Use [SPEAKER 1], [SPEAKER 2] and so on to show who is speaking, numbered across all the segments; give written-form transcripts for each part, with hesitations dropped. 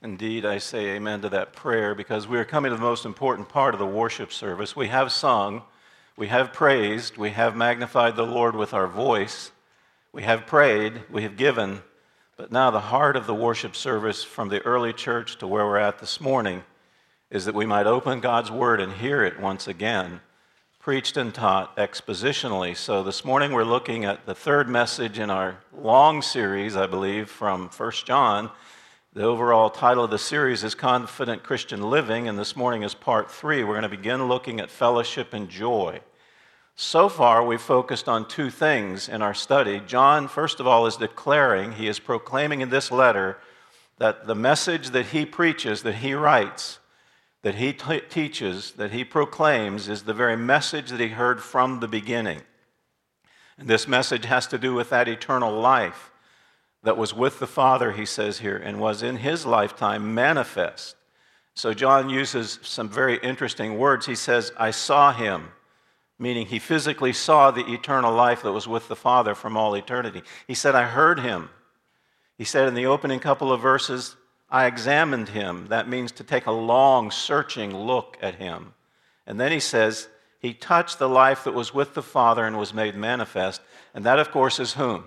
[SPEAKER 1] Indeed, I say amen to that prayer because we are coming to the most important part of the worship service. We have sung, we have praised, we have magnified the Lord with our voice, we have prayed, we have given, but now the heart of the worship service from the early church to where we're at this morning is that we might open God's Word and hear it once again, preached and taught expositionally. So this morning we're looking at the third message in our long series, I believe, from 1 John. The overall title of the series is Confident Christian Living, and this morning is part 3. We're going to begin looking at fellowship and joy. So far, we've focused on two things in our study. John, first of all, is declaring, he is proclaiming in this letter that the message that he preaches, that he writes, that he teaches, that he proclaims is the very message that he heard from the beginning. And this message has to do with that eternal life that was with the Father, he says here, and was in his lifetime manifest. So John uses some very interesting words. He says, I saw him, meaning he physically saw the eternal life that was with the Father from all eternity. He said, I heard him. He said in the opening couple of verses, I examined him. That means to take a long, searching look at him. And then he says, he touched the life that was with the Father and was made manifest. And that, of course, is whom?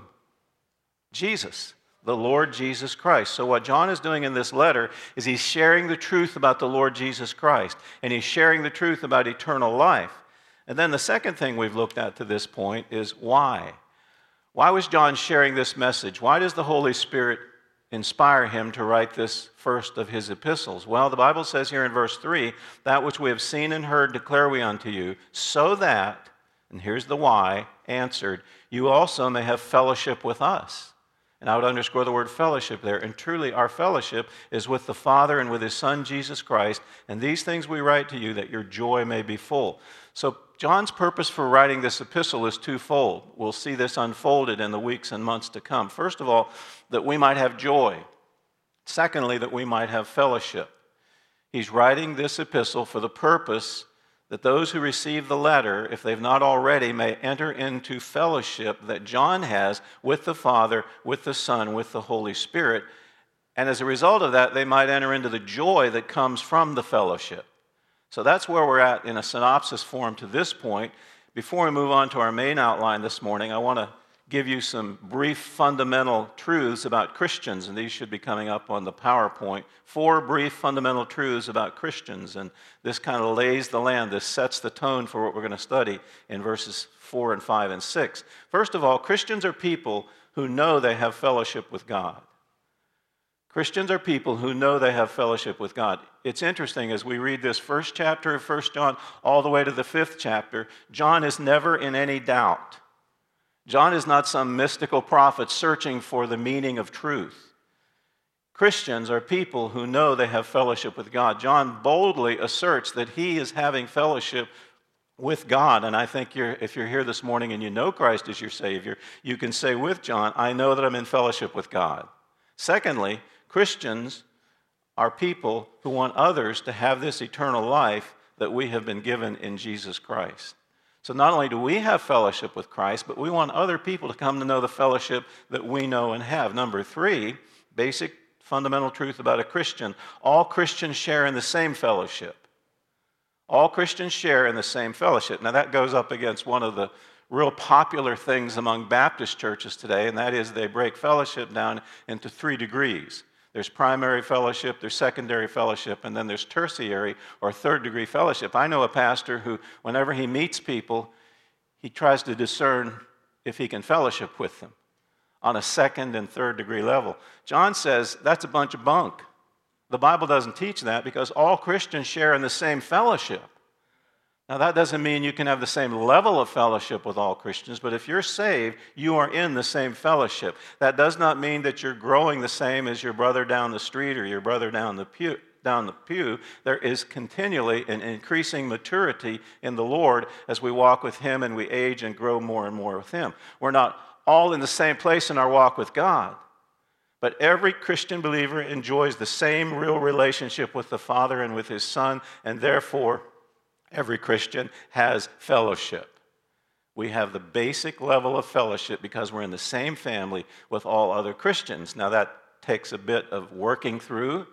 [SPEAKER 1] Jesus, the Lord Jesus Christ. So what John is doing in this letter is he's sharing the truth about the Lord Jesus Christ, and he's sharing the truth about eternal life. And then the second thing we've looked at to this point is why. Why was John sharing this message? Why does the Holy Spirit inspire him to write this first of his epistles? Well, the Bible says here in verse 3, that which we have seen and heard declare we unto you, so that, and here's the why, answered, you also may have fellowship with us. And I would underscore the word fellowship there. And truly, our fellowship is with the Father and with His Son, Jesus Christ. And these things we write to you that your joy may be full. So John's purpose for writing this epistle is twofold. We'll see this unfolded in the weeks and months to come. First of all, that we might have joy. Secondly, that we might have fellowship. He's writing this epistle for the purpose that those who receive the letter, if they've not already, may enter into fellowship that John has with the Father, with the Son, with the Holy Spirit. And as a result of that, they might enter into the joy that comes from the fellowship. So that's where we're at in a synopsis form to this point. Before we move on to our main outline this morning, I want to give you some brief fundamental truths about Christians, and these should be coming up on the PowerPoint. 4 brief fundamental truths about Christians, and this kind of lays the land. This sets the tone for what we're going to study in verses 4 and 5 and 6. First of all, Christians are people who know they have fellowship with God. Christians are people who know they have fellowship with God. It's interesting, as we read this first chapter of 1 John all the way to the 5th chapter, John is never in any doubt. John is not some mystical prophet searching for the meaning of truth. Christians are people who know they have fellowship with God. John boldly asserts that he is having fellowship with God. And I think if you're here this morning and you know Christ as your Savior, you can say with John, I know that I'm in fellowship with God. Secondly, Christians are people who want others to have this eternal life that we have been given in Jesus Christ. So not only do we have fellowship with Christ, but we want other people to come to know the fellowship that we know and have. Number 3, basic fundamental truth about a Christian. All Christians share in the same fellowship. All Christians share in the same fellowship. Now that goes up against one of the real popular things among Baptist churches today, and that is they break fellowship down into 3 degrees. There's primary fellowship, there's secondary fellowship, and then there's tertiary or third-degree fellowship. I know a pastor who, whenever he meets people, he tries to discern if he can fellowship with them on a second and third-degree level. John says that's a bunch of bunk. The Bible doesn't teach that because all Christians share in the same fellowship. Now, that doesn't mean you can have the same level of fellowship with all Christians, but if you're saved, you are in the same fellowship. That does not mean that you're growing the same as your brother down the street or your brother down the pew. There is continually an increasing maturity in the Lord as we walk with Him and we age and grow more and more with Him. We're not all in the same place in our walk with God, but every Christian believer enjoys the same real relationship with the Father and with His Son, and therefore, every Christian has fellowship. We have the basic level of fellowship because we're in the same family with all other Christians. Now that takes a bit of working through.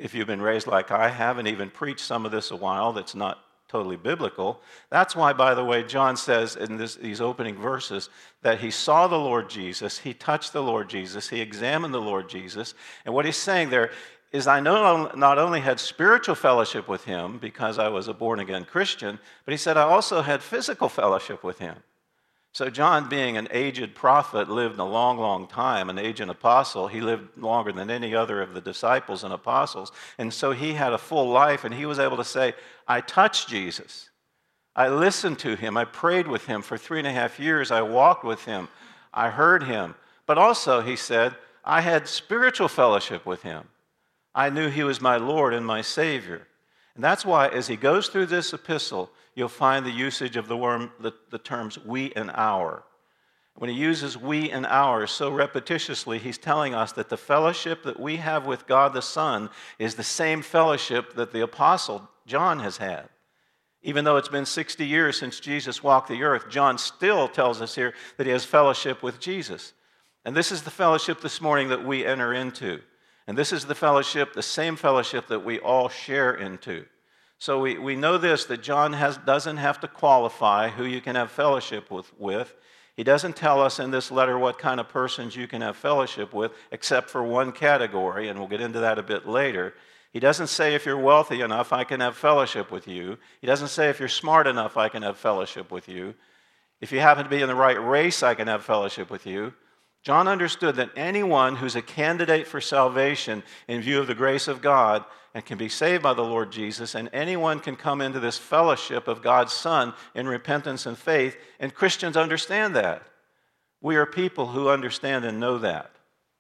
[SPEAKER 1] if you've been raised like I have and even preached some of this a while that's not totally biblical. That's why, by the way, John says in these opening verses that he saw the Lord Jesus, he touched the Lord Jesus, he examined the Lord Jesus. And what he's saying there is, I not only had spiritual fellowship with him because I was a born-again Christian, but he said I also had physical fellowship with him. So John, being an aged prophet, lived a long, long time, an aged apostle. He lived longer than any other of the disciples and apostles. And so he had a full life, and he was able to say, I touched Jesus. I listened to him. I prayed with him for 3.5 years. I walked with him. I heard him. But also, he said, I had spiritual fellowship with him. I knew he was my Lord and my Savior. And that's why, as he goes through this epistle, you'll find the usage of the terms we and our. When he uses we and our so repetitiously, he's telling us that the fellowship that we have with God the Son is the same fellowship that the apostle John has had. Even though it's been 60 years since Jesus walked the earth, John still tells us here that he has fellowship with Jesus. And this is the fellowship this morning that we enter into. And this is the fellowship, the same fellowship that we all share into. So we know this, that John doesn't have to qualify who you can have fellowship with. He doesn't tell us in this letter what kind of persons you can have fellowship with, except for one category, and we'll get into that a bit later. He doesn't say if you're wealthy enough, I can have fellowship with you. He doesn't say if you're smart enough, I can have fellowship with you. If you happen to be in the right race, I can have fellowship with you. John understood that anyone who's a candidate for salvation in view of the grace of God and can be saved by the Lord Jesus, and anyone can come into this fellowship of God's Son in repentance and faith, and Christians understand that. We are people who understand and know that.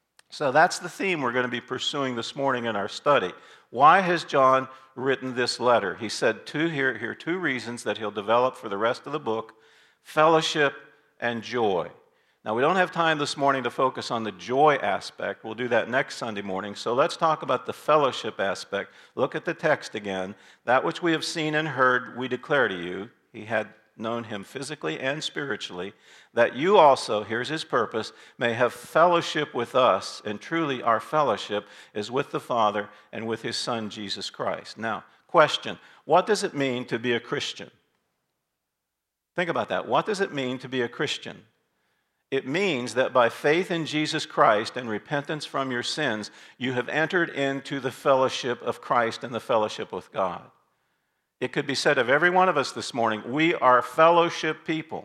[SPEAKER 1] So that's the theme we're going to be pursuing this morning in our study. Why has John written this letter? He said here are two reasons that he'll develop for the rest of the book: fellowship and joy. Now, we don't have time this morning to focus on the joy aspect. We'll do that next Sunday morning. So let's talk about the fellowship aspect. Look at the text again. That which we have seen and heard, we declare to you. He had known him physically and spiritually, that you also, here's his purpose, may have fellowship with us, and truly our fellowship is with the Father and with his Son, Jesus Christ. Now, question, what does it mean to be a Christian? Think about that. What does it mean to be a Christian? It means that by faith in Jesus Christ and repentance from your sins, you have entered into the fellowship of Christ and the fellowship with God. It could be said of every one of us this morning, we are fellowship people.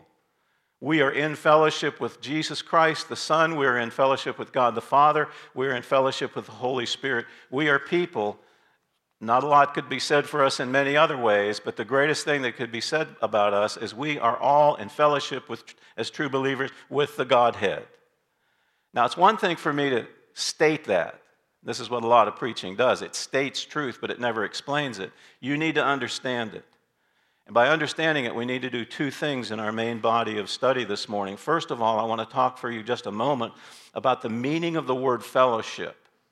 [SPEAKER 1] We are in fellowship with Jesus Christ, the Son. We are in fellowship with God the Father. We are in fellowship with the Holy Spirit. We are people. Not a lot could be said for us in many other ways, but the greatest thing that could be said about us is we are all in fellowship with, as true believers, with the Godhead. Now, it's one thing for me to state that. This is what a lot of preaching does. It states truth, but it never explains it. You need to understand it. And by understanding it, we need to do two things in our main body of study this morning. First of all, I want to talk for you just a moment about the meaning of the word fellowship.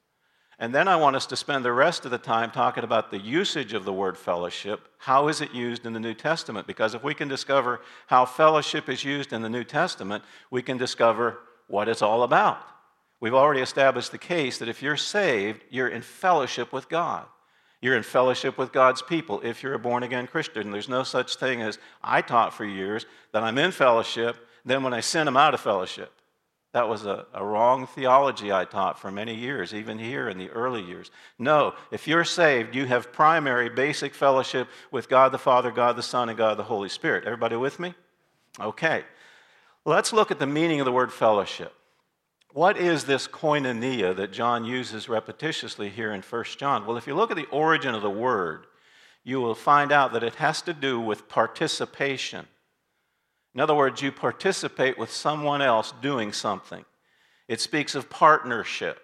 [SPEAKER 1] And then I want us to spend the rest of the time talking about the usage of the word fellowship. How is it used in the New Testament? Because if we can discover how fellowship is used in the New Testament, we can discover what it's all about. We've already established the case that if you're saved, you're in fellowship with God. You're in fellowship with God's people if you're a born-again Christian. There's no such thing as, I taught for years that I'm in fellowship, then when I sin, I'm out of fellowship. That was a wrong theology I taught for many years, even here in the early years. No, if you're saved, you have primary, basic fellowship with God the Father, God the Son, and God the Holy Spirit. Everybody with me? Okay. Let's look at the meaning of the word fellowship. What is this koinonia that John uses repetitiously here in 1 John? Well, if you look at the origin of the word, you will find out that it has to do with participation. In other words, you participate with someone else doing something. It speaks of partnership.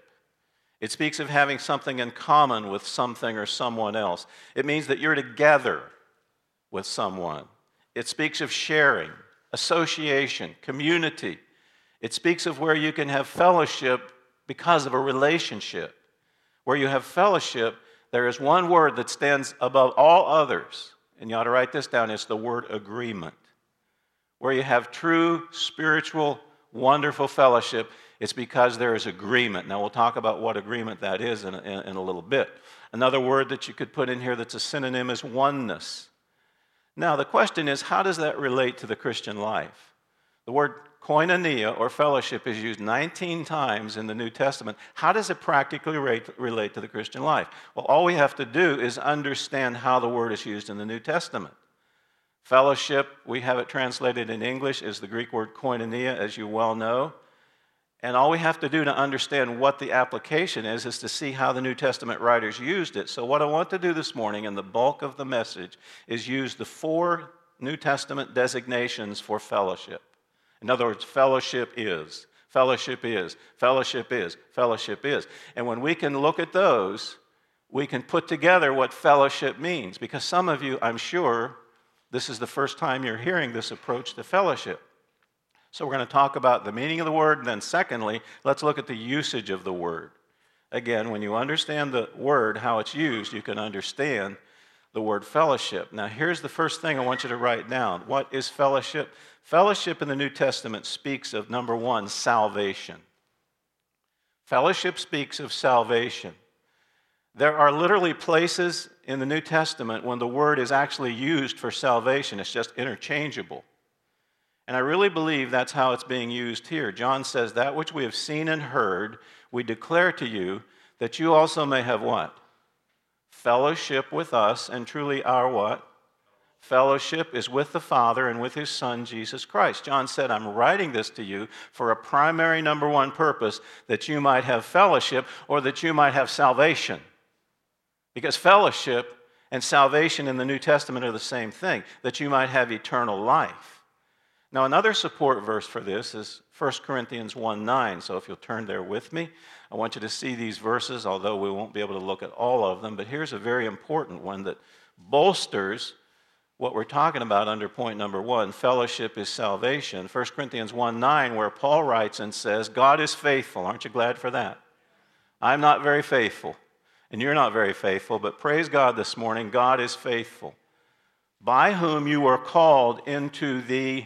[SPEAKER 1] It speaks of having something in common with something or someone else. It means that you're together with someone. It speaks of sharing, association, community. It speaks of where you can have fellowship because of a relationship. Where you have fellowship, there is one word that stands above all others, and you ought to write this down, it's the word agreement. Where you have true, spiritual, wonderful fellowship, It's because there is agreement. Now, we'll talk about what agreement that is in a little bit. Another word that you could put in here that's a synonym is oneness. Now, the question is, how does that relate to the Christian life? The word koinonia, or fellowship, is used 19 times in the New Testament. How does it practically relate to the Christian life? Well, all we have to do is understand how the word is used in the New Testament. Fellowship, we have it translated in English, is the Greek word koinonia, as you well know. And all we have to do to understand what the application is to see how the New Testament writers used it. So what I want to do this morning, and the bulk of the message, is use the 4 New Testament designations for fellowship. In other words, fellowship is, fellowship is, fellowship is, fellowship is. And when we can look at those, we can put together what fellowship means. Because some of you, I'm sure, this is the first time you're hearing this approach to fellowship. So we're going to talk about the meaning of the word, and then secondly, let's look at the usage of the word. Again, when you understand the word, how it's used, you can understand the word fellowship. Now, here's the first thing I want you to write down. What is fellowship? Fellowship in the New Testament speaks of, number 1, salvation. Fellowship speaks of salvation. There are literally places in the New Testament when the word is actually used for salvation. It's just interchangeable. And I really believe that's how it's being used here. John says, that which we have seen and heard, we declare to you, that you also may have what? Fellowship with us, and truly our what? Fellowship is with the Father and with His Son, Jesus Christ. John said, I'm writing this to you for a primary number 1 purpose, that you might have fellowship, or that you might have salvation. Because fellowship and salvation in the New Testament are the same thing, that you might have eternal life. Now, another support verse for this is 1 Corinthians 1:9. So if you'll turn there with me, I want you to see these verses, although we won't be able to look at all of them. But here's a very important one that bolsters what we're talking about under point number 1, fellowship is salvation. 1 Corinthians 1:9, where Paul writes and says, God is faithful. Aren't you glad for that? I'm not very faithful, and you're not very faithful, but praise God this morning, God is faithful, by whom you were called into the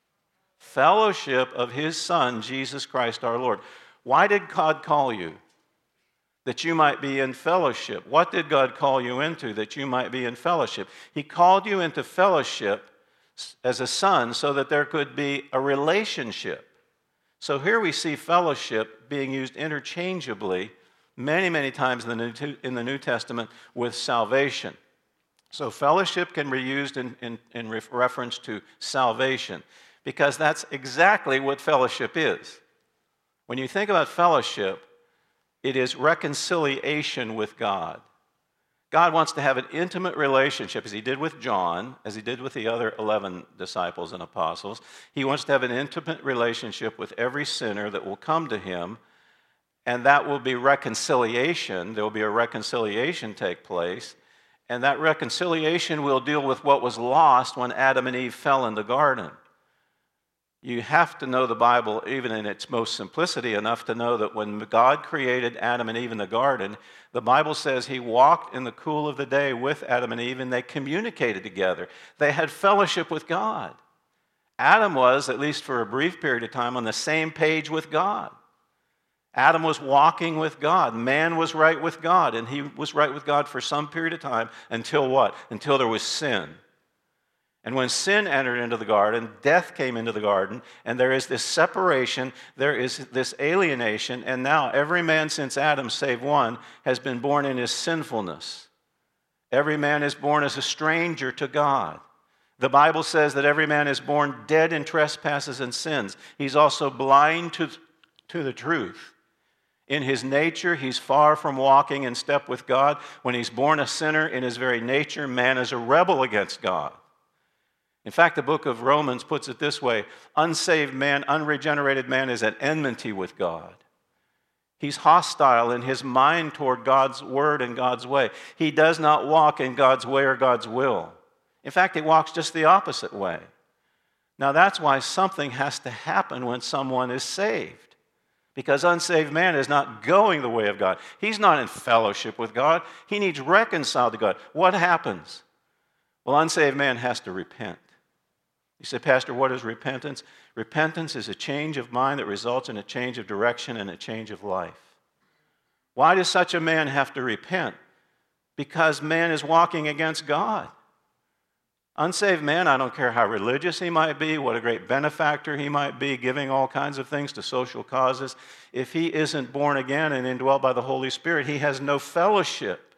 [SPEAKER 1] fellowship of His Son, Jesus Christ our Lord. Why did God call you? That you might be in fellowship. What did God call you into? That you might be in fellowship. He called you into fellowship as a son so that there could be a relationship. So here we see fellowship being used interchangeably many, many times in the New Testament with salvation. So fellowship can be used in reference to salvation, because that's exactly what fellowship is. When you think about fellowship, it is reconciliation with God. God wants to have an intimate relationship, as He did with John, as He did with the other 11 disciples and apostles. He wants to have an intimate relationship with every sinner that will come to Him, and that will be reconciliation. There will be a reconciliation take place, and that reconciliation will deal with what was lost when Adam and Eve fell in the garden. You have to know the Bible, even in its most simplicity, enough to know that when God created Adam and Eve in the garden, the Bible says He walked in the cool of the day with Adam and Eve, and they communicated together. They had fellowship with God. Adam was, at least for a brief period of time, on the same page with God. Adam was walking with God. Man was right with God, and he was right with God for some period of time until what? Until there was sin. And when sin entered into the garden, death came into the garden, and there is this separation, there is this alienation, and now every man since Adam, save one, has been born in his sinfulness. Every man is born as a stranger to God. The Bible says that every man is born dead in trespasses and sins. He's also blind to the truth. In his nature, he's far from walking in step with God. When he's born a sinner, in his very nature, man is a rebel against God. In fact, the book of Romans puts it this way: unsaved man, unregenerated man is at enmity with God. He's hostile in his mind toward God's word and God's way. He does not walk in God's way or God's will. In fact, he walks just the opposite way. Now, that's why something has to happen when someone is saved, because unsaved man is not going the way of God. He's not in fellowship with God. He needs reconciled to God. What happens? Well, unsaved man has to repent. You say, Pastor, what is repentance? Repentance is a change of mind that results in a change of direction and a change of life. Why does such a man have to repent? Because man is walking against God. Unsaved man, I don't care how religious he might be, what a great benefactor he might be, giving all kinds of things to social causes. If he isn't born again and indwelt by the Holy Spirit, he has no fellowship.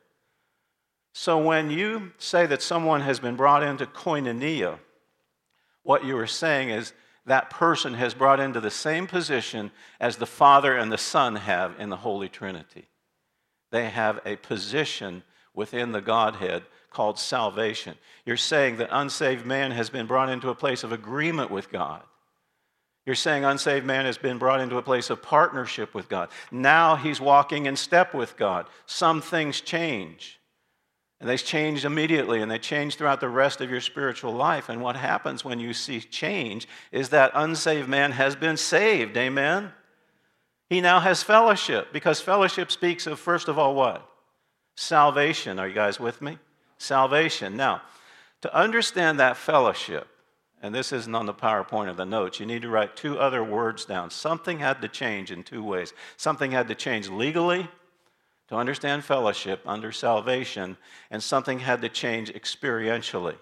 [SPEAKER 1] So when you say that someone has been brought into koinonia, what you are saying is that person has brought into the same position as the Father and the Son have in the Holy Trinity. They have a position within the Godhead called salvation. You're saying that unsaved man has been brought into a place of agreement with God. You're saying unsaved man has been brought into a place of partnership with God. Now he's walking in step with God. Some things change. And they change immediately, and they change throughout the rest of your spiritual life. And what happens when you see change is that unsaved man has been saved. Amen? He now has fellowship, because fellowship speaks of, first of all, what? Salvation. Are you guys with me? Salvation. Now, to understand that fellowship, and this isn't on the PowerPoint or the notes, you need to write two other words down. Something had to change in two ways. Something had to change legally to understand fellowship under salvation, and something had to change experientially.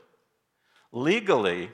[SPEAKER 1] Legally,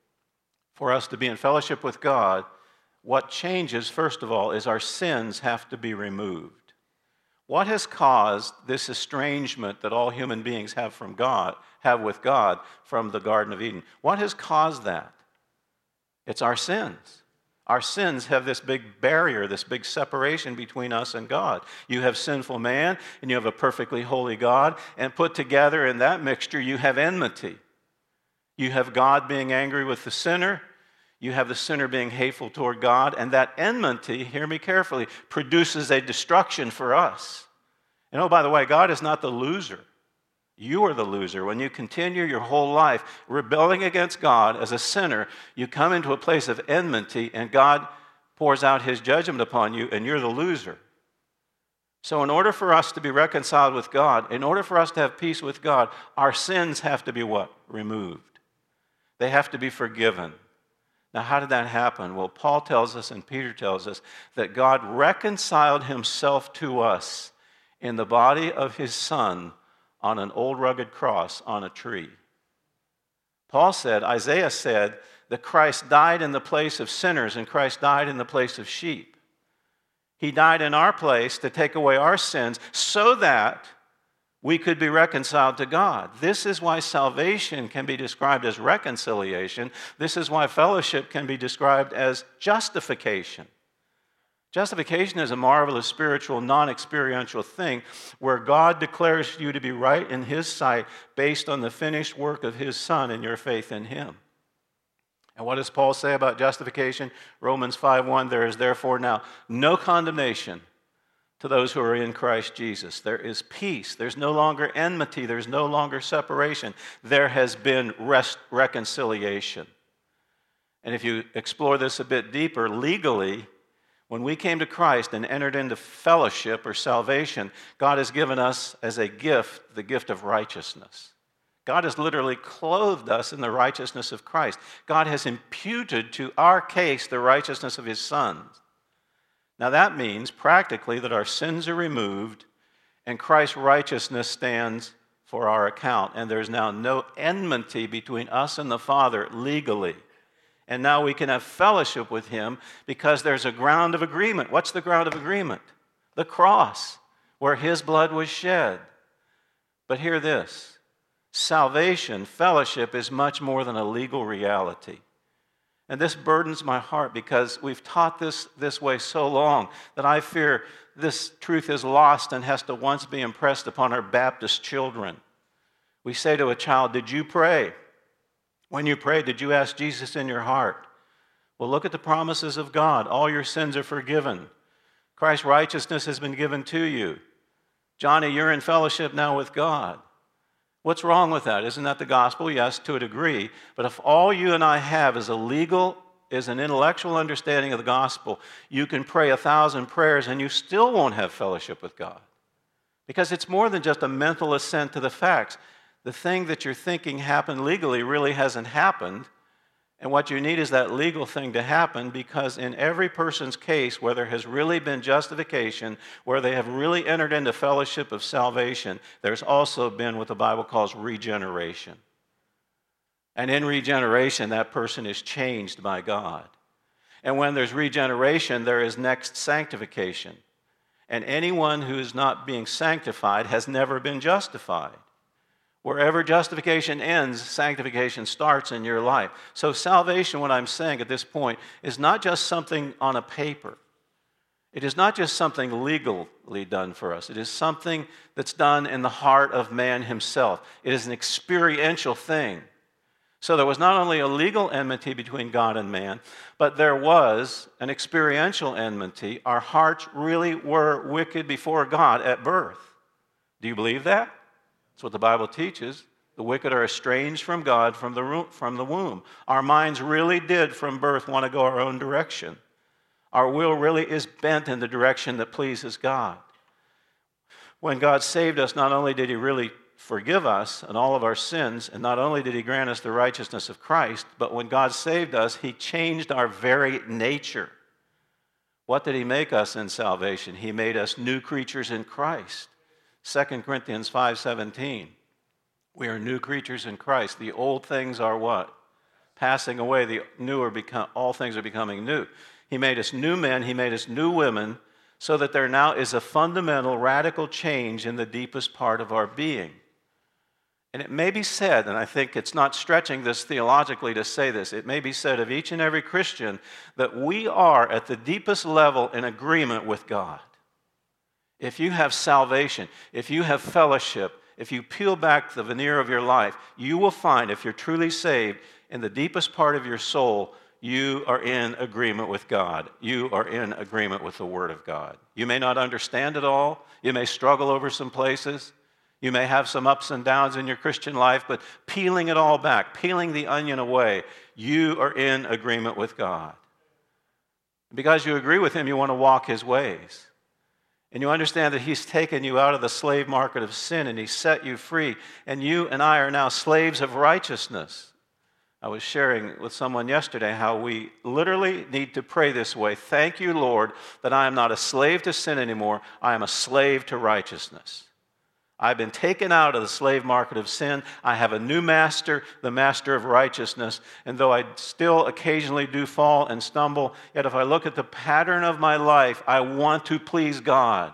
[SPEAKER 1] for us to be in fellowship with God, what changes, first of all, is our sins have to be removed. What has caused this estrangement that all human beings have with God from the Garden of Eden? What has caused that? It's our sins. Our sins have this big barrier, this big separation between us and God. You have sinful man, and you have a perfectly holy God, and put together in that mixture, you have enmity. You have God being angry with the sinner. You have the sinner being hateful toward God, and that enmity, hear me carefully, produces a destruction for us. And oh, by the way, God is not the loser. You are the loser. When you continue your whole life rebelling against God as a sinner, you come into a place of enmity, and God pours out his judgment upon you, and you're the loser. So in order for us to be reconciled with God, in order for us to have peace with God, our sins have to be what? Removed. They have to be forgiven. Now, how did that happen? Well, Paul tells us and Peter tells us that God reconciled himself to us in the body of his Son on an old rugged cross on a tree. Isaiah said that Christ died in the place of sinners and Christ died in the place of sheep. He died in our place to take away our sins so that we could be reconciled to God. This is why salvation can be described as reconciliation. This is why fellowship can be described as justification. Justification is a marvelous spiritual, non-experiential thing where God declares you to be right in his sight based on the finished work of his Son and your faith in him. And what does Paul say about justification? Romans 5:1, there is therefore now no condemnation to those who are in Christ Jesus. There is peace. There's no longer enmity. There's no longer separation. There has been reconciliation. And if you explore this a bit deeper, legally, when we came to Christ and entered into fellowship or salvation, God has given us as a gift the gift of righteousness. God has literally clothed us in the righteousness of Christ. God has imputed to our case the righteousness of his Son. Now that means practically that our sins are removed and Christ's righteousness stands for our account. And there's now no enmity between us and the Father legally. And now we can have fellowship with him because there's a ground of agreement. What's the ground of agreement? The cross, where his blood was shed. But hear this. Salvation, fellowship, is much more than a legal reality. And this burdens my heart because we've taught this way so long that I fear this truth is lost and has to once be impressed upon our Baptist children. We say to a child, did you pray? When you prayed, did you ask Jesus in your heart? Well, look at the promises of God. All your sins are forgiven. Christ's righteousness has been given to you. Johnny, you're in fellowship now with God. What's wrong with that? Isn't that the gospel? Yes, to a degree. But if all you and I have is an intellectual understanding of the gospel, you can pray 1,000 prayers and you still won't have fellowship with God. Because it's more than just a mental assent to the facts. The thing that you're thinking happened legally really hasn't happened. And what you need is that legal thing to happen, because in every person's case where there has really been justification, where they have really entered into fellowship of salvation, there's also been what the Bible calls regeneration. And in regeneration, that person is changed by God. And when there's regeneration, there is next sanctification. And anyone who is not being sanctified has never been justified. Wherever justification ends, sanctification starts in your life. So salvation, what I'm saying at this point, is not just something on a paper. It is not just something legally done for us. It is something that's done in the heart of man himself. It is an experiential thing. So there was not only a legal enmity between God and man, but there was an experiential enmity. Our hearts really were wicked before God at birth. Do you believe that? That's what the Bible teaches. The wicked are estranged from God from the womb. Our minds really did from birth want to go our own direction. Our will really is bent in the direction that pleases God. When God saved us, not only did He really forgive us and all of our sins, and not only did He grant us the righteousness of Christ, but when God saved us, He changed our very nature. What did He make us in salvation? He made us new creatures in Christ. 2 Corinthians 5:17. We are new creatures in Christ. The old things are what? Passing away. The new all things are becoming new. He made us new men. He made us new women, so that there now is a fundamental, radical change in the deepest part of our being. And it may be said, and I think it's not stretching this theologically to say this, it may be said of each and every Christian that we are at the deepest level in agreement with God. If you have salvation, if you have fellowship, if you peel back the veneer of your life, you will find, if you're truly saved, in the deepest part of your soul, you are in agreement with God. You are in agreement with the Word of God. You may not understand it all. You may struggle over some places. You may have some ups and downs in your Christian life, but peeling it all back, peeling the onion away, you are in agreement with God. Because you agree with Him, you want to walk His ways. And you understand that He's taken you out of the slave market of sin and He set you free. And you and I are now slaves of righteousness. I was sharing with someone yesterday how we literally need to pray this way. Thank you, Lord, that I am not a slave to sin anymore. I am a slave to righteousness. I've been taken out of the slave market of sin. I have a new master, the master of righteousness. And though I still occasionally do fall and stumble, yet if I look at the pattern of my life, I want to please God.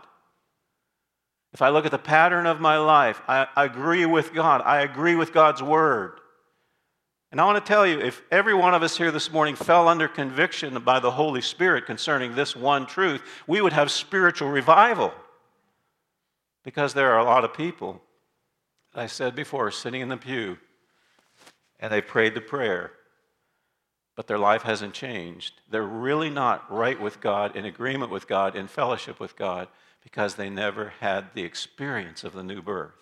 [SPEAKER 1] If I look at the pattern of my life, I agree with God. I agree with God's Word. And I want to tell you, if every one of us here this morning fell under conviction by the Holy Spirit concerning this one truth, we would have spiritual revival. Because there are a lot of people, I said before, sitting in the pew, and they prayed the prayer, but their life hasn't changed. They're really not right with God, in agreement with God, in fellowship with God, because they never had the experience of the new birth.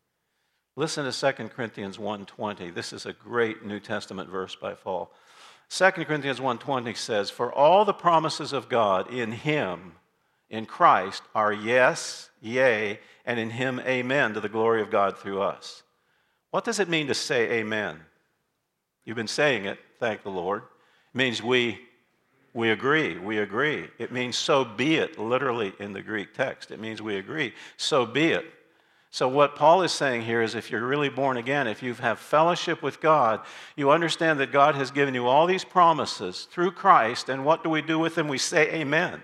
[SPEAKER 1] Listen to 2 Corinthians 1:20. This is a great New Testament verse by Paul. 2 Corinthians 1:20 says, "For all the promises of God in Him, in Christ, are yes, yea, and in Him amen, to the glory of God through us." What does it mean to say amen? You've been saying it, thank the Lord. It means we agree, we agree. It means so be it, literally in the Greek text. It means we agree, so be it. So what Paul is saying here is if you're really born again, if you have fellowship with God, you understand that God has given you all these promises through Christ, and what do we do with them? We say amen.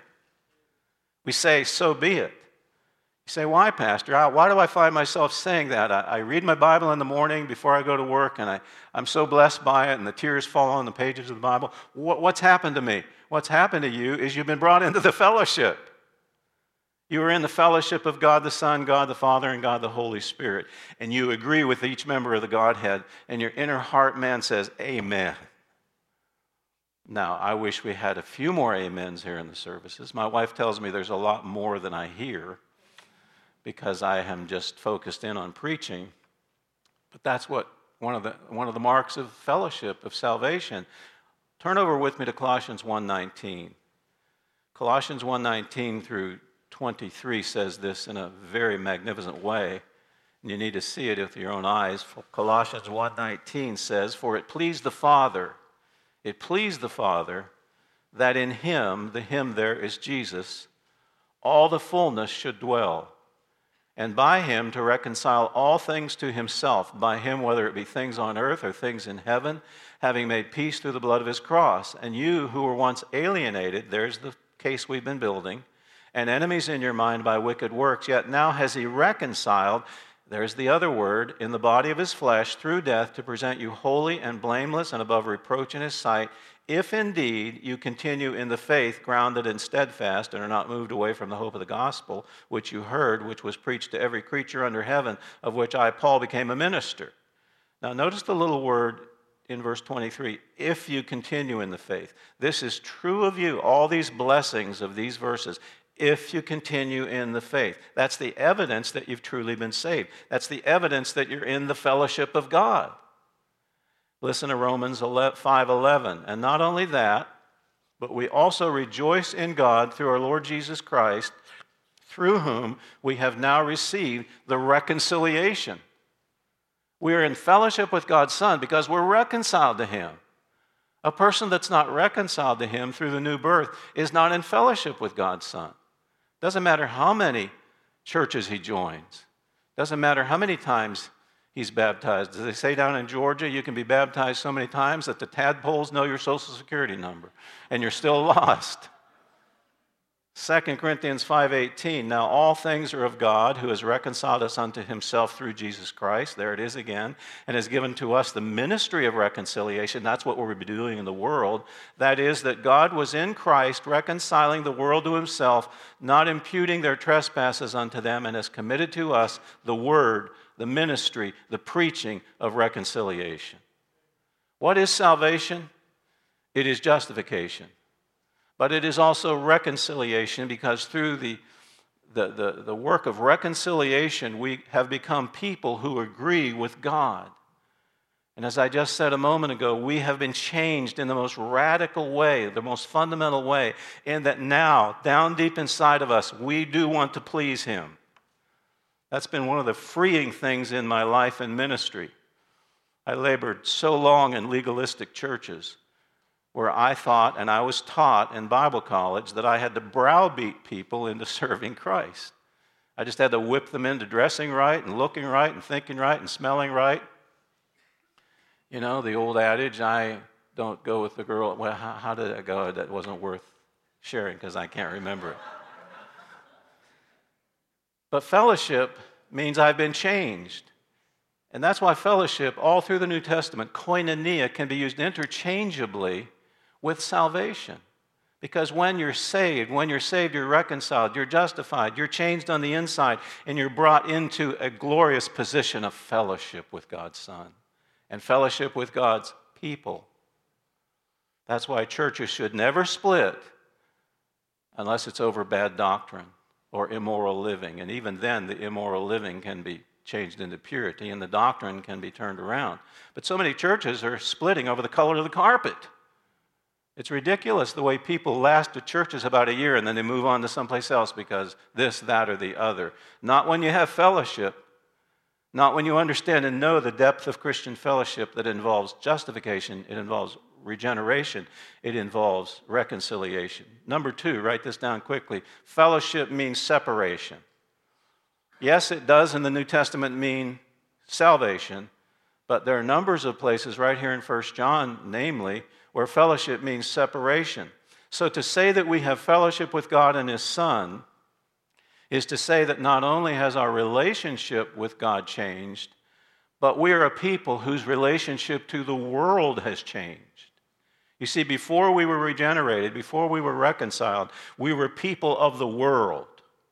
[SPEAKER 1] We say, so be it. You say, why, Pastor? Why do I find myself saying that? I read my Bible in the morning before I go to work, and I'm so blessed by it, and the tears fall on the pages of the Bible. What's happened to me? What's happened to you is you've been brought into the fellowship. You are in the fellowship of God the Son, God the Father, and God the Holy Spirit, and you agree with each member of the Godhead, and your inner heart man says, amen. Now, I wish we had a few more amens here in the services. My wife tells me there's a lot more than I hear because I am just focused in on preaching. But that's what one of the marks of fellowship, of salvation. Turn over with me to Colossians 1:19. Colossians 1:19 through 23 says this in a very magnificent way. And you need to see it with your own eyes. Colossians 1:19 says, "For it pleased the Father it pleased the Father that in him, the him there is Jesus, all the fullness should dwell, and by him to reconcile all things to himself, by him, whether it be things on earth or things in heaven, having made peace through the blood of his cross. And you who were once alienated, there's the case we've been building, and enemies in your mind by wicked works, yet now has he reconciled, there's the other word, in the body of his flesh through death to present you holy and blameless and above reproach in his sight, if indeed you continue in the faith, grounded and steadfast, and are not moved away from the hope of the gospel, which you heard, which was preached to every creature under heaven, of which I, Paul, became a minister. Now notice the little word in verse 23, if you continue in the faith. This is true of you, all these blessings of these verses, if you continue in the faith. That's the evidence that you've truly been saved. That's the evidence that you're in the fellowship of God. Listen to Romans 5:11. And not only that, but we also rejoice in God through our Lord Jesus Christ, through whom we have now received the reconciliation. We are in fellowship with God's Son because we're reconciled to him. A person that's not reconciled to him through the new birth is not in fellowship with God's Son. Doesn't matter how many churches he joins. Doesn't matter how many times he's baptized. As they say down in Georgia, you can be baptized so many times that the tadpoles know your social security number, and you're still lost. 2 Corinthians 5:18, now all things are of God, who has reconciled us unto himself through Jesus Christ, there it is again, and has given to us the ministry of reconciliation. That's what we'll be doing in the world. That is, that God was in Christ reconciling the world to himself, not imputing their trespasses unto them, and has committed to us the word, the ministry, the preaching of reconciliation. What is salvation? It is justification. But it is also reconciliation, because through the work of reconciliation, we have become people who agree with God. And as I just said a moment ago, we have been changed in the most radical way, the most fundamental way, in that now, down deep inside of us, we do want to please him. That's been one of the freeing things in my life and ministry. I labored so long in legalistic churches where I thought, and I was taught in Bible college, that I had to browbeat people into serving Christ. I just had to whip them into dressing right and looking right and thinking right and smelling right. You know, the old adage, I don't go with the girl. Well, how did it go? That wasn't worth sharing because I can't remember it. But fellowship means I've been changed. And that's why fellowship, all through the New Testament, koinonia, can be used interchangeably with salvation. Because when you're saved, you're reconciled, you're justified, you're changed on the inside, and you're brought into a glorious position of fellowship with God's Son and fellowship with God's people. That's why churches should never split unless it's over bad doctrine or immoral living. And even then, the immoral living can be changed into purity, and the doctrine can be turned around. But so many churches are splitting over the color of the carpet. It's ridiculous the way people last at churches about a year and then they move on to someplace else because this, that, or the other. Not when you have fellowship. Not when you understand and know the depth of Christian fellowship that involves justification, it involves regeneration, it involves reconciliation. Number 2, write this down quickly. Fellowship means separation. Yes, it does in the New Testament mean salvation, but there are numbers of places right here in 1 John, namely, where fellowship means separation. So to say that we have fellowship with God and his Son is to say that not only has our relationship with God changed, but we are a people whose relationship to the world has changed. You see, before we were regenerated, before we were reconciled, we were people of the world.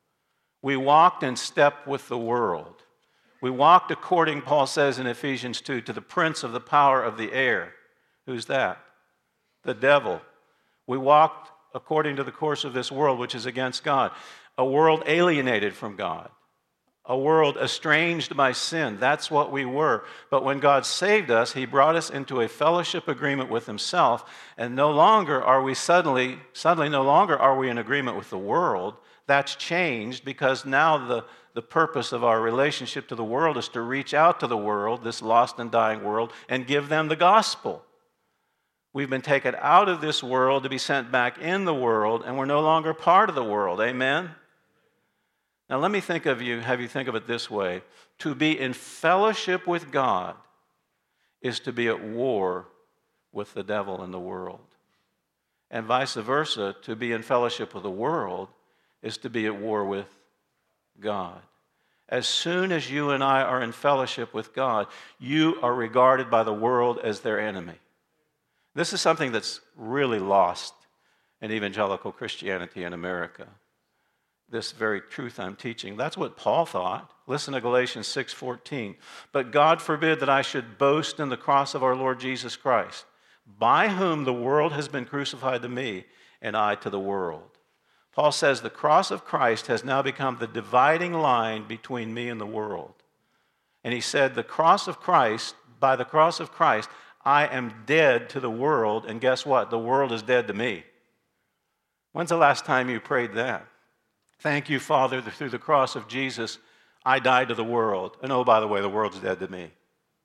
[SPEAKER 1] We walked in step with the world. We walked according, Paul says in Ephesians 2, to the prince of the power of the air. Who's that? The devil. We walked according to the course of this world, which is against God. A world alienated from God. A world estranged by sin. That's what we were. But when God saved us, he brought us into a fellowship agreement with himself, and no longer are we suddenly no longer are we in agreement with the world. That's changed because now the purpose of our relationship to the world is to reach out to the world, this lost and dying world, and give them the gospel. We've been taken out of this world to be sent back in the world, and we're no longer part of the world. Amen? Now let me have you think of it this way. To be in fellowship with God is to be at war with the devil and the world. And vice versa, to be in fellowship with the world is to be at war with God. As soon as you and I are in fellowship with God, you are regarded by the world as their enemy. This is something that's really lost in evangelical Christianity in America. This very truth I'm teaching. That's what Paul thought. Listen to Galatians 6:14. But God forbid that I should boast in the cross of our Lord Jesus Christ, by whom the world has been crucified to me, and I to the world. Paul says the cross of Christ has now become the dividing line between me and the world. And he said, the cross of Christ, by the cross of Christ, I am dead to the world, and guess what? The world is dead to me. When's the last time you prayed that? Thank you, Father, that through the cross of Jesus, I died to the world. And oh, by the way, the world's dead to me.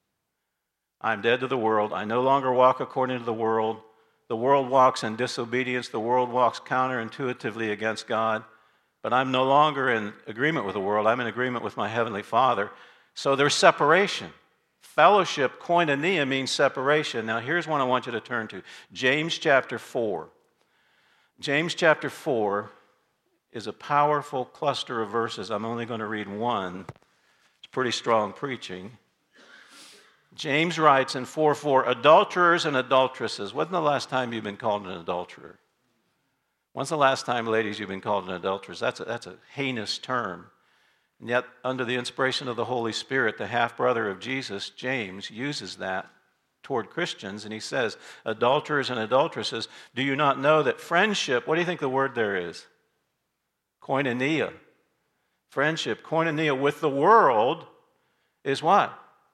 [SPEAKER 1] I'm dead to the world. I no longer walk according to the world. The world walks in disobedience. The world walks counterintuitively against God. But I'm no longer in agreement with the world. I'm in agreement with my Heavenly Father. So there's separation. Fellowship, koinonia, means separation. Now here's one I want you to turn to. James chapter 4. James chapter 4 is a powerful cluster of verses. I'm only going to read one. It's pretty strong preaching. James writes in 4:4, adulterers and adulteresses. When's the last time you've been called an adulterer? When's the last time, ladies, you've been called an adulteress? That's a heinous term. And yet, under the inspiration of the Holy Spirit, the half-brother of Jesus, James, uses that toward Christians, and he says, adulterers and adulteresses, do you not know that friendship, what do you think the word there is? Koinonia. Friendship, koinonia with the world is what?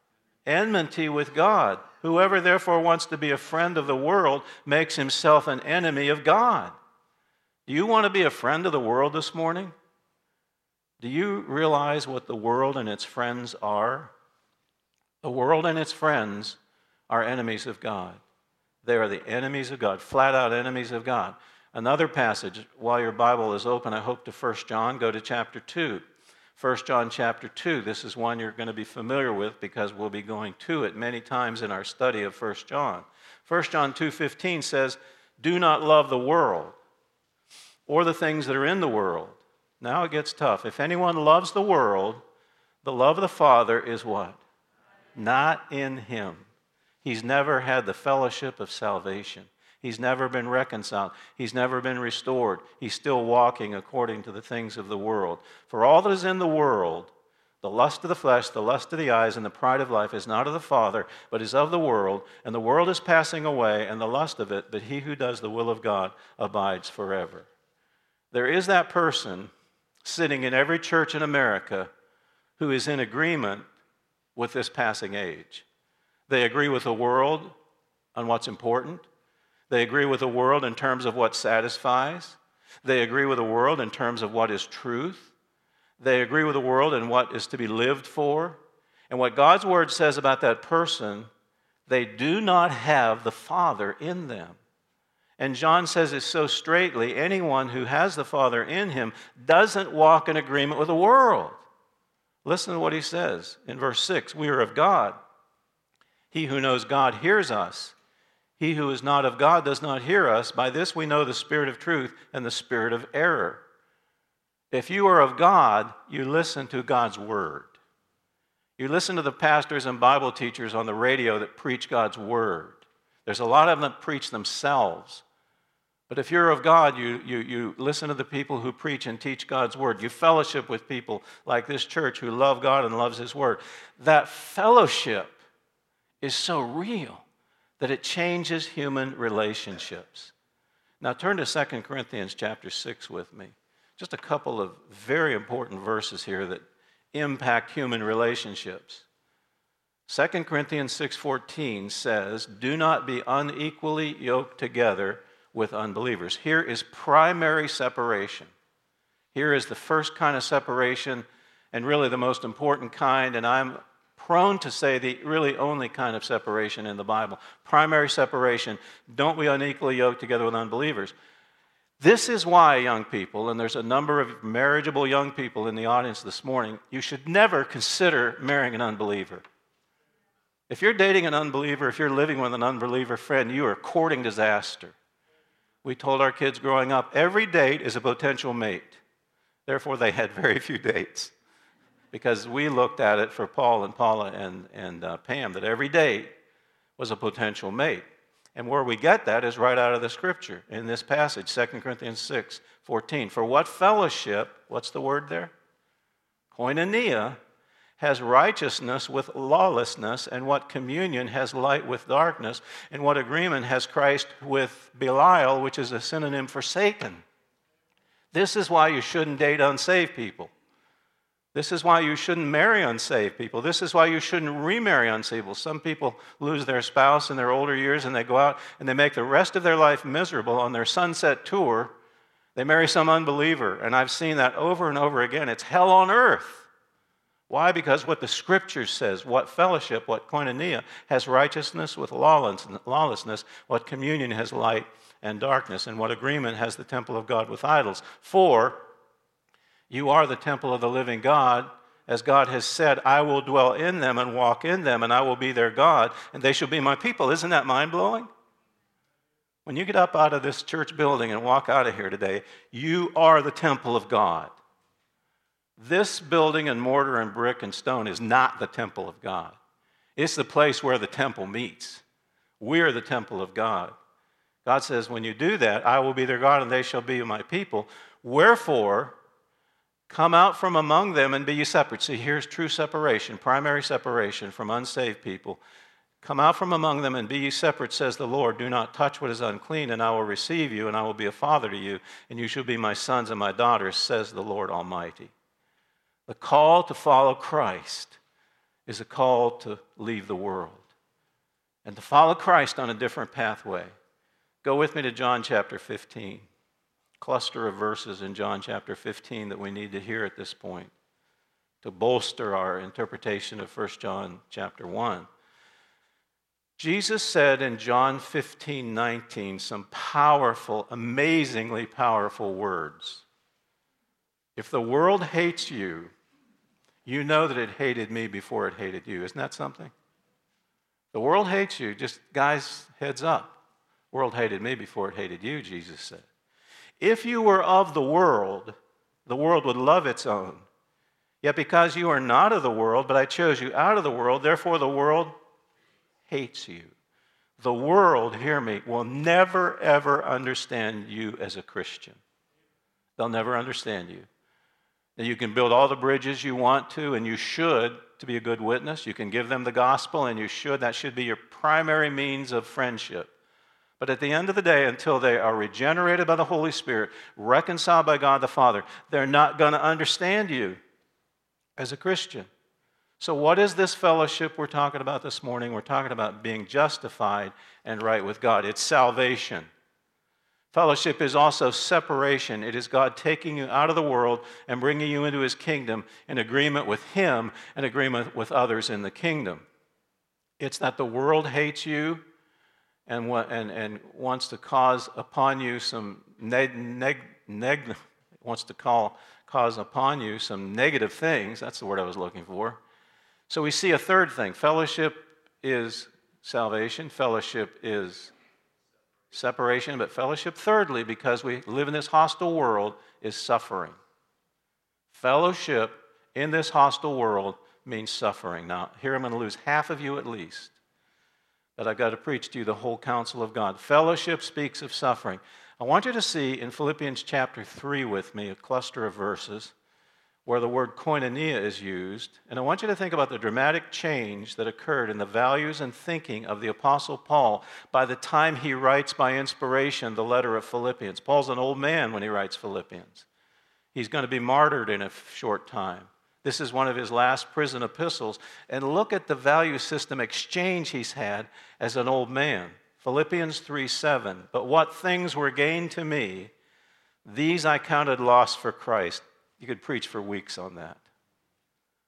[SPEAKER 1] Enmity with God. Whoever therefore wants to be a friend of the world makes himself an enemy of God. Do you want to be a friend of the world this morning? Do you realize what the world and its friends are? The world and its friends are enemies of God. They are the enemies of God, flat out enemies of God. Another passage, while your Bible is open, I hope to 1 John, go to chapter 2. 1 John chapter 2, this is one you're going to be familiar with because we'll be going to it many times in our study of 1 John. 1 John 2:15 says, do not love the world or the things that are in the world. Now it gets tough. If anyone loves the world, the love of the Father is what? Not in him. He's never had the fellowship of salvation. He's never been reconciled. He's never been restored. He's still walking according to the things of the world. For all that is in the world, the lust of the flesh, the lust of the eyes, and the pride of life is not of the Father, but is of the world. And the world is passing away, and the lust of it, but he who does the will of God abides forever. There is that person sitting in every church in America who is in agreement with this passing age. They agree with the world on what's important. They agree with the world in terms of what satisfies. They agree with the world in terms of what is truth. They agree with the world in what is to be lived for. And what God's Word says about that person, they do not have the Father in them. And John says it so straightly, anyone who has the Father in him doesn't walk in agreement with the world. Listen to what he says in verse 6, we are of God. He who knows God hears us. He who is not of God does not hear us. By this we know the spirit of truth and the spirit of error. If you are of God, you listen to God's word. You listen to the pastors and Bible teachers on the radio that preach God's word. There's a lot of them that preach themselves. But if you're of God, you listen to the people who preach and teach God's word. You fellowship with people like this church who love God and loves his word. That fellowship is so real that it changes human relationships. Now turn to 2 Corinthians chapter 6 with me. Just a couple of very important verses here that impact human relationships. 2 Corinthians 6:14 says, do not be unequally yoked together with unbelievers. Here is primary separation. Here is the first kind of separation and really the most important kind, and I'm prone to say the really only kind of separation in the Bible. Primary separation, don't be unequally yoked together with unbelievers. This is why, young people, and there's a number of marriageable young people in the audience this morning, you should never consider marrying an unbeliever. If you're dating an unbeliever, if you're living with an unbeliever friend, you are courting disaster. We told our kids growing up, every date is a potential mate. Therefore, they had very few dates. Because we looked at it for Paul and Paula and Pam, that every date was a potential mate. And where we get that is right out of the Scripture, in this passage, 2 Corinthians 6:14. For what fellowship, what's the word there? Koinonia, has righteousness with lawlessness, and what communion has light with darkness, and what agreement has Christ with Belial, which is a synonym for Satan. This is why you shouldn't date unsaved people. This is why you shouldn't marry unsaved people. This is why you shouldn't remarry unsaved people. Some people lose their spouse in their older years, and they go out and they make the rest of their life miserable on their sunset tour. They marry some unbeliever, and I've seen that over and over again. It's hell on earth. Why? Because what the Scripture says, what fellowship, what koinonia, has righteousness with lawlessness, what communion has light and darkness, and what agreement has the temple of God with idols. For you are the temple of the living God, as God has said, I will dwell in them and walk in them, and I will be their God, and they shall be my people. Isn't that mind-blowing? When you get up out of this church building and walk out of here today, you are the temple of God. This building and mortar and brick and stone is not the temple of God. It's the place where the temple meets. We're the temple of God. God says, when you do that, I will be their God and they shall be my people. Wherefore, come out from among them and be ye separate. See, here's true separation, primary separation from unsaved people. Come out from among them and be ye separate, says the Lord. Do not touch what is unclean, and I will receive you, and I will be a father to you, and you shall be my sons and my daughters, says the Lord Almighty. The call to follow Christ is a call to leave the world and to follow Christ on a different pathway. Go with me to John chapter 15. Cluster of verses in John chapter 15 that we need to hear at this point to bolster our interpretation of 1 John chapter 1. Jesus said in John 15:19 some powerful, amazingly powerful words. If the world hates you, you know that it hated me before it hated you. Isn't that something? The world hates you. Just, guys, heads up. The world hated me before it hated you, Jesus said. If you were of the world would love its own. Yet because you are not of the world, but I chose you out of the world, therefore the world hates you. The world, hear me, will never, ever understand you as a Christian. They'll never understand you. And you can build all the bridges you want to, and you should, to be a good witness. You can give them the gospel, and you should. That should be your primary means of friendship. But at the end of the day, until they are regenerated by the Holy Spirit, reconciled by God the Father, they're not going to understand you as a Christian. So what is this fellowship we're talking about this morning? We're talking about being justified and right with God. It's salvation. Fellowship is also separation. It is God taking you out of the world and bringing you into His kingdom in agreement with Him and agreement with others in the kingdom. It's that the world hates you and wants to cause upon you some cause upon you some negative things. That's the word I was looking for. So we see a third thing. Fellowship is salvation. Fellowship is separation. But fellowship, thirdly, because we live in this hostile world, is suffering. Fellowship in this hostile world means suffering. Now, here I'm going to lose half of you at least. But I've got to preach to you the whole counsel of God. Fellowship speaks of suffering. I want you to see in Philippians chapter 3 with me, a cluster of verses, where the word koinonia is used. And I want you to think about the dramatic change that occurred in the values and thinking of the Apostle Paul by the time he writes by inspiration the letter of Philippians. Paul's an old man when he writes Philippians. He's going to be martyred in a short time. This is one of his last prison epistles. And look at the value system exchange he's had as an old man. Philippians 3:7. But what things were gained to me, these I counted loss for Christ. You could preach for weeks on that.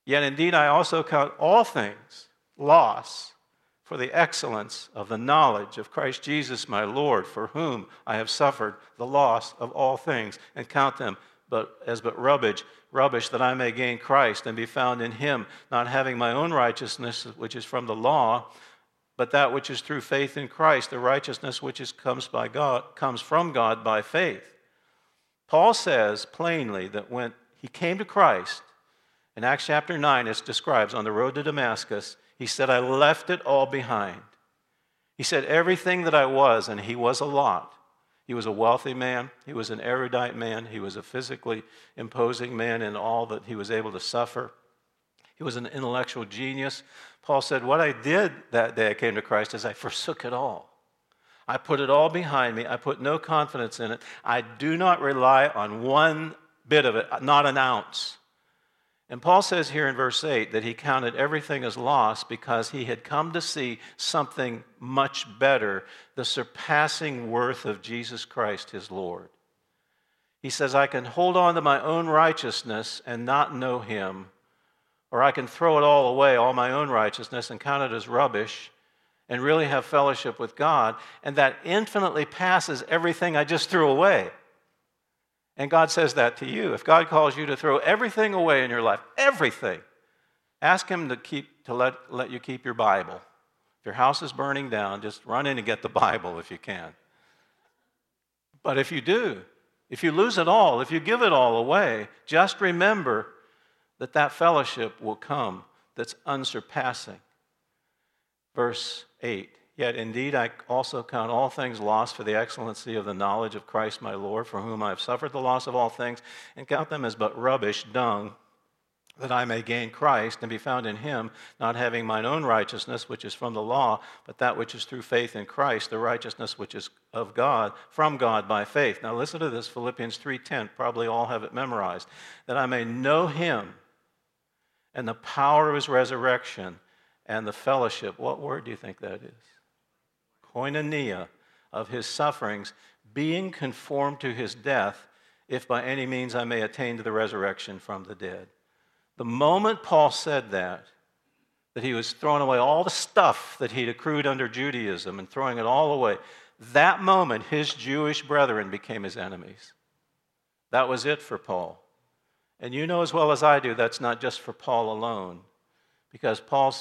[SPEAKER 1] Yet indeed I also count all things loss for the excellence of the knowledge of Christ Jesus my Lord, for whom I have suffered the loss of all things, and count them but rubbish, that I may gain Christ and be found in him, not having my own righteousness, which is from the law, but that which is through faith in Christ, the righteousness comes from God by faith. Paul says plainly that when he came to Christ, in Acts chapter 9, it describes on the road to Damascus, he said, I left it all behind. He said, everything that I was, and he was a lot. He was a wealthy man. He was an erudite man. He was a physically imposing man in all that he was able to suffer. He was an intellectual genius. Paul said, what I did that day I came to Christ is I forsook it all. I put it all behind me. I put no confidence in it. I do not rely on one bit of it, not an ounce. And Paul says here in verse 8 that he counted everything as loss because he had come to see something much better, the surpassing worth of Jesus Christ, his Lord. He says, I can hold on to my own righteousness and not know him, or I can throw it all away, all my own righteousness, and count it as rubbish, and really have fellowship with God, and that infinitely passes everything I just threw away. And God says that to you. If God calls you to throw everything away in your life, everything, ask him to let you keep your Bible. If your house is burning down, just run in and get the Bible if you can. But if you do, if you lose it all, if you give it all away, just remember that fellowship will come that's unsurpassing. Verse 8. Yet indeed I also count all things lost for the excellency of the knowledge of Christ my Lord, for whom I have suffered the loss of all things, and count them as but rubbish, dung, that I may gain Christ and be found in him, not having mine own righteousness, which is from the law, but that which is through faith in Christ, the righteousness which is of God, from God by faith. Now listen to this, Philippians 3:10, probably all have it memorized, that I may know him and the power of his resurrection and the fellowship. What word do you think that is? Koinonia, of his sufferings, being conformed to his death, if by any means I may attain to the resurrection from the dead. The moment Paul said that he was throwing away all the stuff that he'd accrued under Judaism and throwing it all away, that moment his Jewish brethren became his enemies. That was it for Paul. And you know as well as I do that's not just for Paul alone, because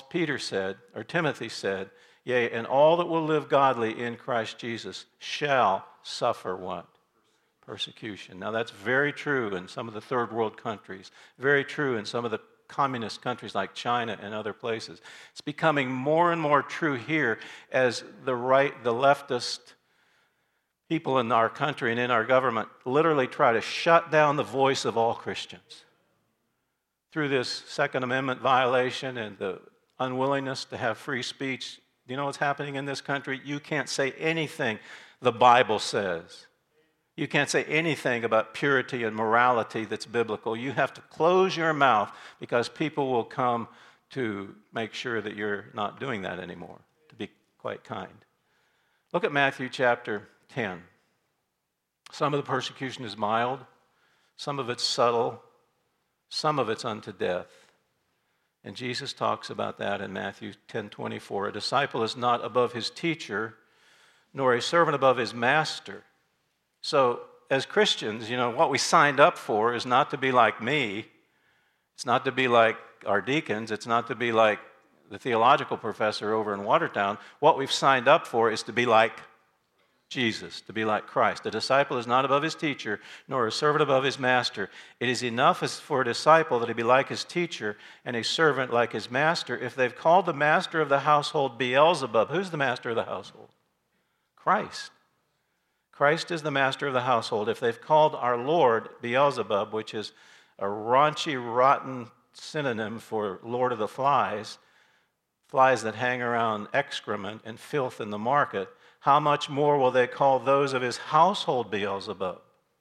[SPEAKER 1] Timothy said, yea, and all that will live godly in Christ Jesus shall suffer what? Persecution. Now that's very true in some of the third world countries, very true in some of the communist countries like China and other places. It's becoming more and more true here as the leftist people in our country and in our government literally try to shut down the voice of all Christians through this Second Amendment violation and the unwillingness to have free speech. Do you know what's happening in this country? You can't say anything the Bible says. You can't say anything about purity and morality that's biblical. You have to close your mouth because people will come to make sure that you're not doing that anymore, to be quite kind. Look at Matthew chapter 10. Some of the persecution is mild, some of it's subtle, some of it's unto death. And Jesus talks about that in Matthew 10:24. A disciple is not above his teacher, nor a servant above his master. So as Christians, what we signed up for is not to be like me. It's not to be like our deacons. It's not to be like the theological professor over in Watertown. What we've signed up for is to be like Jesus, to be like Christ. A disciple is not above his teacher, nor a servant above his master. It is enough for a disciple that he be like his teacher and a servant like his master. If they've called the master of the household Beelzebub, who's the master of the household? Christ. Christ is the master of the household. If they've called our Lord Beelzebub, which is a raunchy, rotten synonym for Lord of the Flies, flies that hang around excrement and filth in the market, how much more will they call those of his household Beelzebub?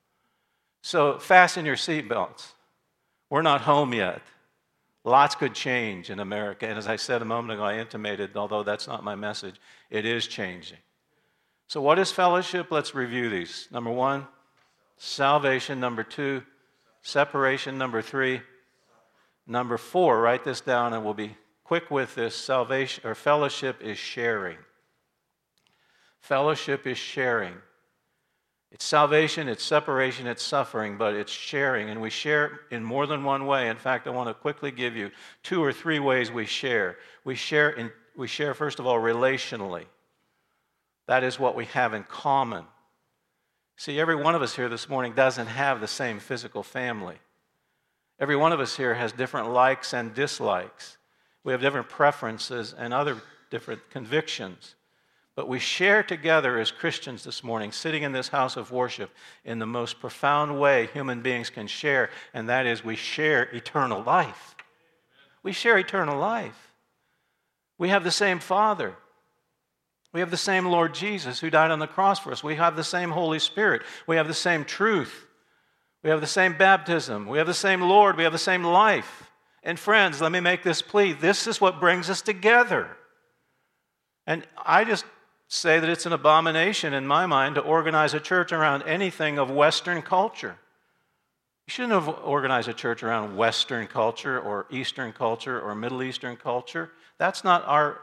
[SPEAKER 1] So fasten your seatbelts. We're not home yet. Lots could change in America. And as I said a moment ago, I intimated, although that's not my message, it is changing. So what is fellowship? Let's review these. Number 1, salvation. Number 2, separation. Number 3, Number 4, write this down and we'll be quick with this. Salvation or fellowship is sharing. Fellowship is sharing. It's salvation, it's separation, it's suffering, but it's sharing. And we share in more than one way. In fact, I want to quickly give you 2 or 3 ways we share. We share, first of all, relationally. That is what we have in common. See, every one of us here this morning doesn't have the same physical family. Every one of us here has different likes and dislikes. We have different preferences and other different convictions. But we share together as Christians this morning, sitting in this house of worship, in the most profound way human beings can share, and that is we share eternal life. We share eternal life. We have the same Father. We have the same Lord Jesus who died on the cross for us. We have the same Holy Spirit. We have the same truth. We have the same baptism. We have the same Lord. We have the same life. And friends, let me make this plea. This is what brings us together. And I just say that it's an abomination in my mind to organize a church around anything of Western culture. You shouldn't have organized a church around Western culture or Eastern culture or Middle Eastern culture. That's not our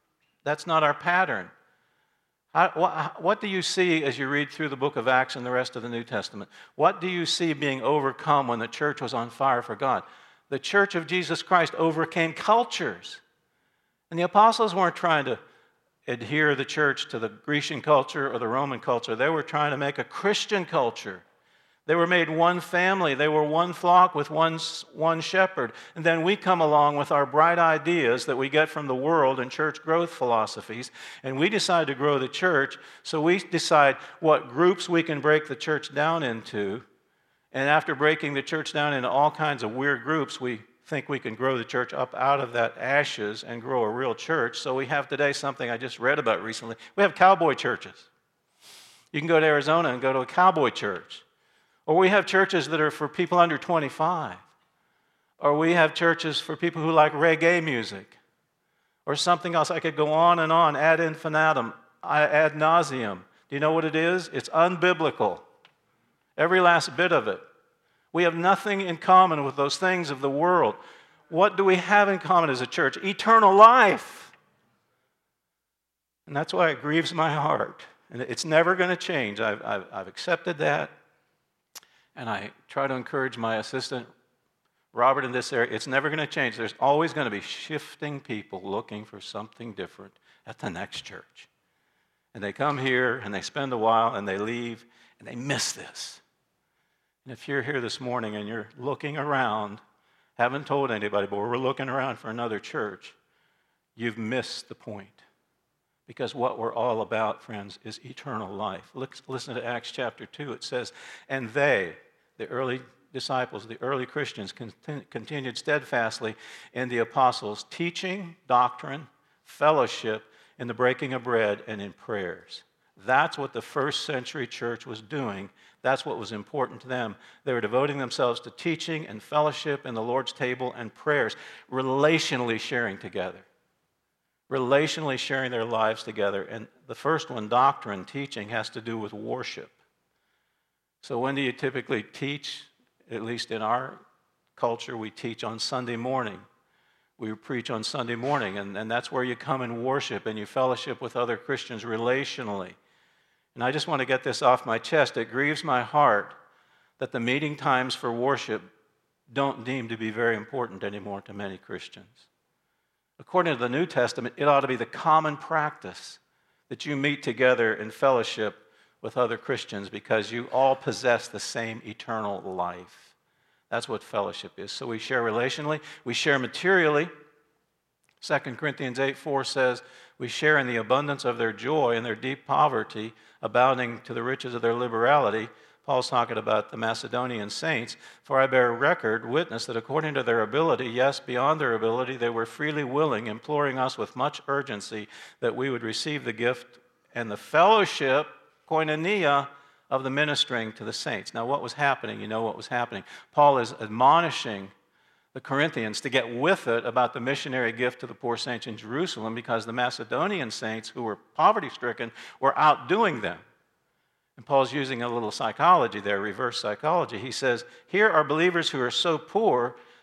[SPEAKER 1] pattern. What do you see as you read through the book of Acts and the rest of the New Testament? What do you see being overcome when the church was on fire for God? The church of Jesus Christ overcame cultures. And the apostles weren't trying to adhere the church to the Grecian culture or the Roman culture. They were trying to make a Christian culture. They were made one family. They were one flock with one shepherd. And then we come along with our bright ideas that we get from the world and church growth philosophies, and we decide to grow the church, so we decide what groups we can break the church down into. And after breaking the church down into all kinds of weird groups, we think we can grow the church up out of that ashes and grow a real church. So we have today something I just read about recently. We have cowboy churches. You can go to Arizona and go to a cowboy church. Or we have churches that are for people under 25. Or we have churches for people who like reggae music. Or something else. I could go on and on, ad infinitum, ad nauseum. Do you know what it is? It's unbiblical. Every last bit of it. We have nothing in common with those things of the world. What do we have in common as a church? Eternal life. And that's why it grieves my heart. And it's never going to change. I've accepted that. And I try to encourage my assistant, Robert, in this area. It's never going to change. There's always going to be shifting people looking for something different at the next church. And they come here, and they spend a while, and they leave, and they miss this. And if you're here this morning and you're looking around, haven't told anybody, but we're looking around for another church, you've missed the point. Because what we're all about, friends, is eternal life. Listen to Acts chapter 2. It says, and they, the early disciples, the early Christians, continued steadfastly in the apostles' teaching, doctrine, fellowship, in the breaking of bread, and in prayers. That's what the first century church was doing. That's what was important to them. They were devoting themselves to teaching and fellowship and the Lord's table and prayers, relationally sharing together. Relationally sharing their lives together. And the first one, doctrine, teaching, has to do with worship. So when do you typically teach? At least in our culture, we teach on Sunday morning. We preach on Sunday morning, and that's where you come and worship and you fellowship with other Christians relationally. And I just want to get this off my chest. It grieves my heart that the meeting times for worship don't deem to be very important anymore to many Christians. According to the New Testament, it ought to be the common practice that you meet together in fellowship with other Christians because you all possess the same eternal life. That's what fellowship is. So we share relationally, we share materially. 2 Corinthians 8:4 says, we share in the abundance of their joy and their deep poverty, abounding to the riches of their liberality. Paul's talking about the Macedonian saints. For I bear record, witness, that according to their ability, yes, beyond their ability, they were freely willing, imploring us with much urgency that we would receive the gift and the fellowship, koinonia, of the ministering to the saints. Now, what was happening? You know what was happening. Paul is admonishing the Corinthians to get with it about the missionary gift to the poor saints in Jerusalem because the Macedonian saints, who were poverty-stricken, were outdoing them. And Paul's using a little psychology there, reverse psychology. He says, here are believers who are so poor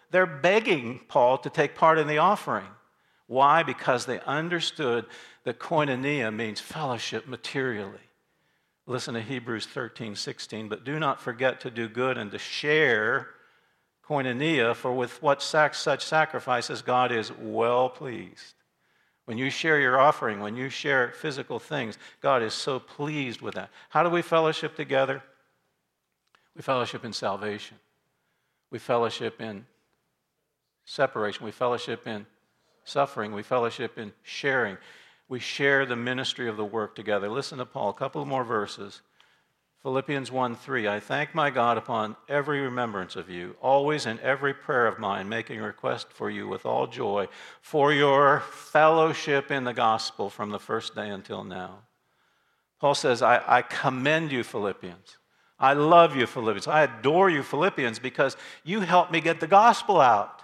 [SPEAKER 1] they're begging Paul to take part in the offering. Why? Because they understood that koinonia means fellowship materially. Listen to Hebrews 13:16. But do not forget to do good and to share koinonia, for with what such sacrifices God is well pleased. When you share your offering, when you share physical things, God is so pleased with that. How do we fellowship together? We fellowship in salvation. We fellowship in separation. We fellowship in suffering. We fellowship in sharing. We share the ministry of the work together. Listen to Paul, a couple more verses. Philippians 1:3, I thank my God upon every remembrance of you, always in every prayer of mine, making request for you with all joy for your fellowship in the gospel from the first day until now. Paul says, I commend you, Philippians. I love you, Philippians. I adore you, Philippians, because you helped me get the gospel out.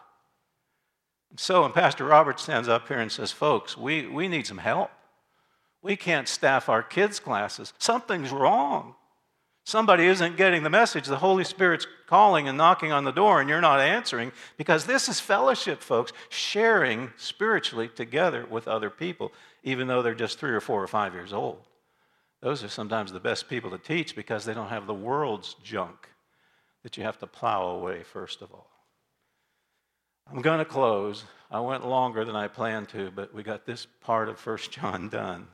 [SPEAKER 1] So when Pastor Robert stands up here and says, folks, we need some help. We can't staff our kids' classes. Something's wrong. Somebody isn't getting the message. The Holy Spirit's calling and knocking on the door, and you're not answering, because this is fellowship, folks, sharing spiritually together with other people, even though they're just 3 or 4 or 5 years old. Those are sometimes the best people to teach because they don't have the world's junk that you have to plow away, first of all. I'm going to close. I went longer than I planned to, but we got this part of 1 John done.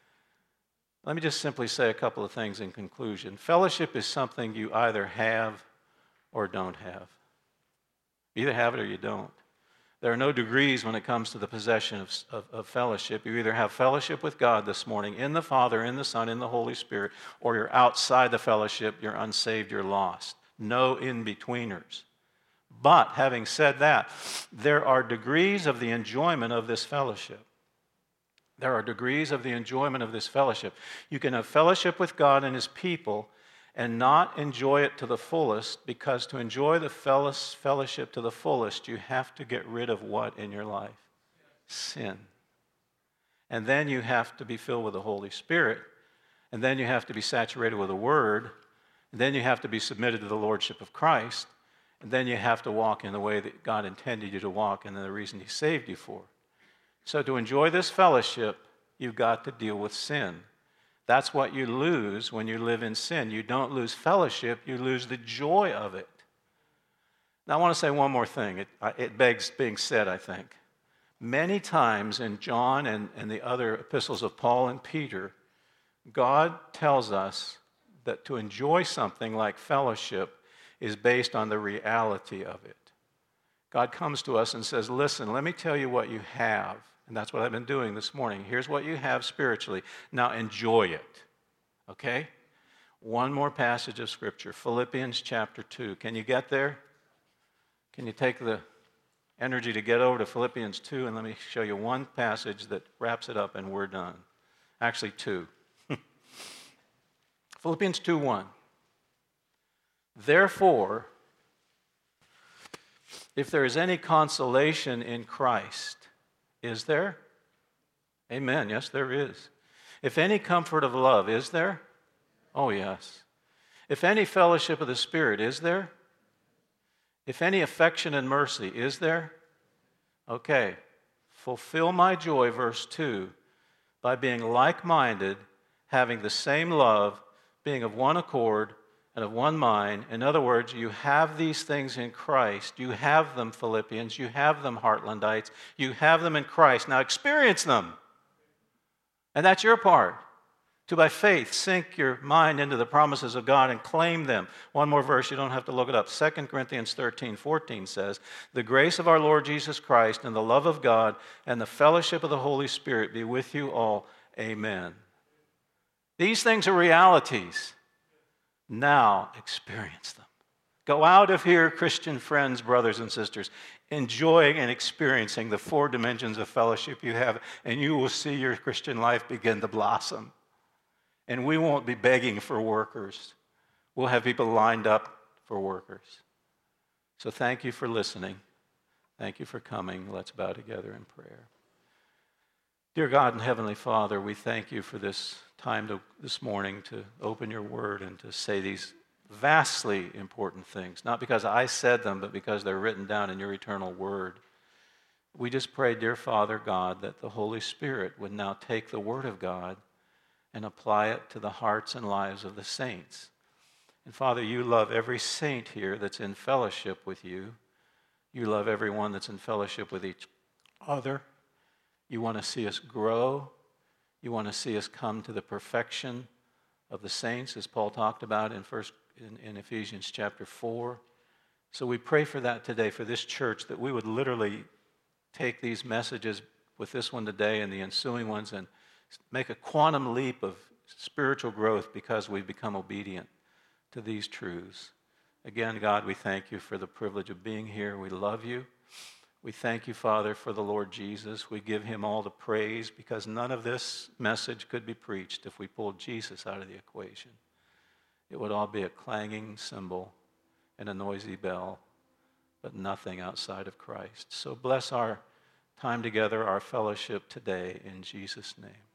[SPEAKER 1] Let me just simply say a couple of things in conclusion. Fellowship is something you either have or don't have. You either have it or you don't. There are no degrees when it comes to the possession of fellowship. You either have fellowship with God this morning in the Father, in the Son, in the Holy Spirit, or you're outside the fellowship, you're unsaved, you're lost. No in-betweeners. But having said that, there are degrees of the enjoyment of this fellowship. There are degrees of the enjoyment of this fellowship. You can have fellowship with God and His people and not enjoy it to the fullest, because to enjoy the fellowship to the fullest, you have to get rid of what in your life? Sin. And then you have to be filled with the Holy Spirit. And then you have to be saturated with the Word. And then you have to be submitted to the Lordship of Christ. And then you have to walk in the way that God intended you to walk and the reason He saved you for. So to enjoy this fellowship, you've got to deal with sin. That's what you lose when you live in sin. You don't lose fellowship, you lose the joy of it. Now I want to say one more thing. It begs being said, I think. Many times in John and the other epistles of Paul and Peter, God tells us that to enjoy something like fellowship is based on the reality of it. God comes to us and says, listen, let me tell you what you have. And that's what I've been doing this morning. Here's what you have spiritually. Now enjoy it. Okay? One more passage of Scripture. Philippians chapter 2. Can you get there? Can you take the energy to get over to Philippians 2? And let me show you one passage that wraps it up and we're done. Actually, 2. Philippians 2:1. Therefore, if there is any consolation in Christ, is there? Amen. Yes, there is. If any comfort of love, is there? Oh, yes. If any fellowship of the Spirit, is there? If any affection and mercy, is there? Okay. Fulfill my joy, verse 2, by being like-minded, having the same love, being of one accord, and of one mind. In other words, you have these things in Christ. You have them, Philippians. You have them, Heartlandites. You have them in Christ. Now experience them. And that's your part. To, by faith, sink your mind into the promises of God and claim them. One more verse, you don't have to look it up. 2 Corinthians 13:14 says, the grace of our Lord Jesus Christ and the love of God and the fellowship of the Holy Spirit be with you all. Amen. These things are realities. Now experience them. Go out of here, Christian friends, brothers and sisters, enjoying and experiencing the 4 dimensions of fellowship you have, and you will see your Christian life begin to blossom. And we won't be begging for workers. We'll have people lined up for workers. So thank you for listening. Thank you for coming. Let's bow together in prayer. Dear God and Heavenly Father, we thank you for this time this morning to open your word and to say these vastly important things, not because I said them, but because they're written down in your eternal word. We just pray, dear Father God, that the Holy Spirit would now take the word of God and apply it to the hearts and lives of the saints. And Father, you love every saint here that's in fellowship with you. You love everyone that's in fellowship with each other. You want to see us grow. You want to see us come to the perfection of the saints, as Paul talked about in Ephesians chapter 4. So we pray for that today, for this church, that we would literally take these messages with this one today and the ensuing ones and make a quantum leap of spiritual growth because we've become obedient to these truths. Again, God, we thank you for the privilege of being here. We love you. We thank you, Father, for the Lord Jesus. We give him all the praise because none of this message could be preached if we pulled Jesus out of the equation. It would all be a clanging cymbal and a noisy bell, but nothing outside of Christ. So bless our time together, our fellowship today, in Jesus' name.